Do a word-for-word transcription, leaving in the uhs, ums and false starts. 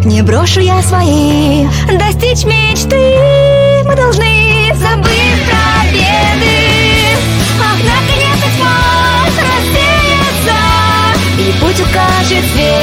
Не брошу я свои достичь мечты. Мы должны забыть про беды. Ах, наконец тьма рассеется, и путь укажет свет.